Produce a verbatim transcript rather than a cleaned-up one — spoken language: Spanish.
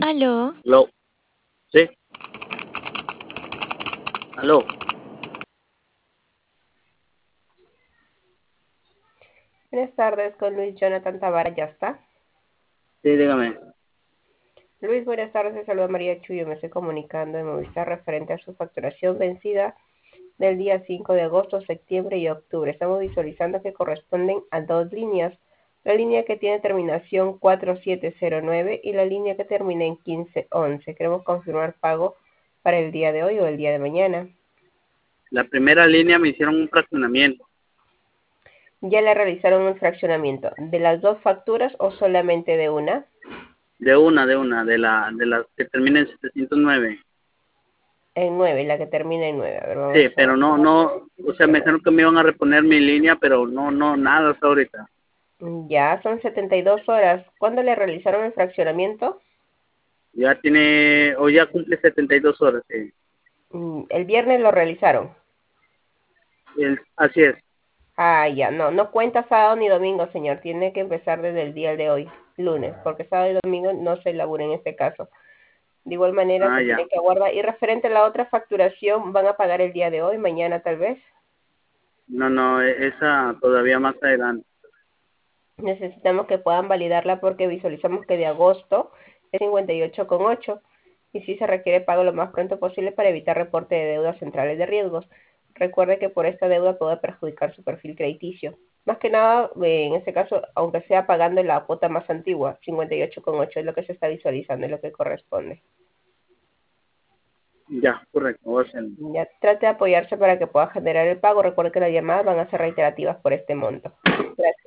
Aló. Aló. Sí. Aló. Buenas tardes, con Luis Jonathan Tavara, ¿ya está? Sí, dígame. Luis, buenas tardes, se saluda María Chuyo, me estoy comunicando de Movistar referente a su facturación vencida del día cinco de agosto, septiembre y octubre. Estamos visualizando que corresponden a dos líneas, la línea que tiene terminación cuatro siete cero nueve y la línea que termina en quince once. Queremos confirmar pago para el día de hoy o el día de mañana. La primera línea me hicieron un fraccionamiento. ¿Ya le realizaron un fraccionamiento de las dos facturas o solamente de una? De una, de una, de la de las que termina en setecientos nueve. En nueve, la que termina en nueve. A ver, Sí, vamos pero a... no, no, o sea, me dijeron que me iban a reponer mi línea, pero no, no, nada hasta ahorita. Ya, son setenta y dos horas. ¿Cuándo le realizaron el fraccionamiento? Ya tiene, o ya cumple setenta y dos horas, sí. Mm, El viernes lo realizaron. El- así es. Ah, ya, no, no cuenta sábado ni domingo, señor. Tiene que empezar desde el día de hoy, lunes, porque sábado y domingo no se elabora en este caso. De igual manera, Ah, se ya. tiene que aguardar. Y referente a la otra facturación, ¿van a pagar el día de hoy, mañana tal vez? No, no, e- esa todavía más adelante. Necesitamos que puedan validarla porque visualizamos que de agosto es cincuenta y ocho coma ocho y sí se requiere pago lo más pronto posible para evitar reporte de deudas centrales de riesgos. Recuerde que por esta deuda puede perjudicar su perfil crediticio. Más que nada, eh, en este caso, aunque sea pagando la cuota más antigua, cincuenta y ocho coma ocho es lo que se está visualizando, es lo que corresponde. Ya, correcto, voy a hacerlo. Ya trate de apoyarse para que pueda generar el pago. Recuerde que las llamadas van a ser reiterativas por este monto. Gracias.